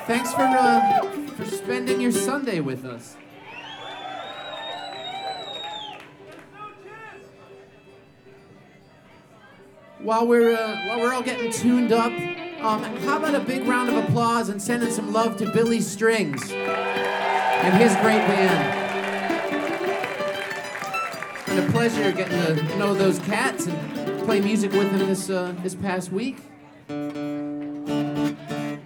Thanks for spending your Sunday with us. While we're all getting tuned up, how about a big round of applause and sending some love to Billy Strings and his great band. It's been a pleasure getting to know those cats and play music with them this past week.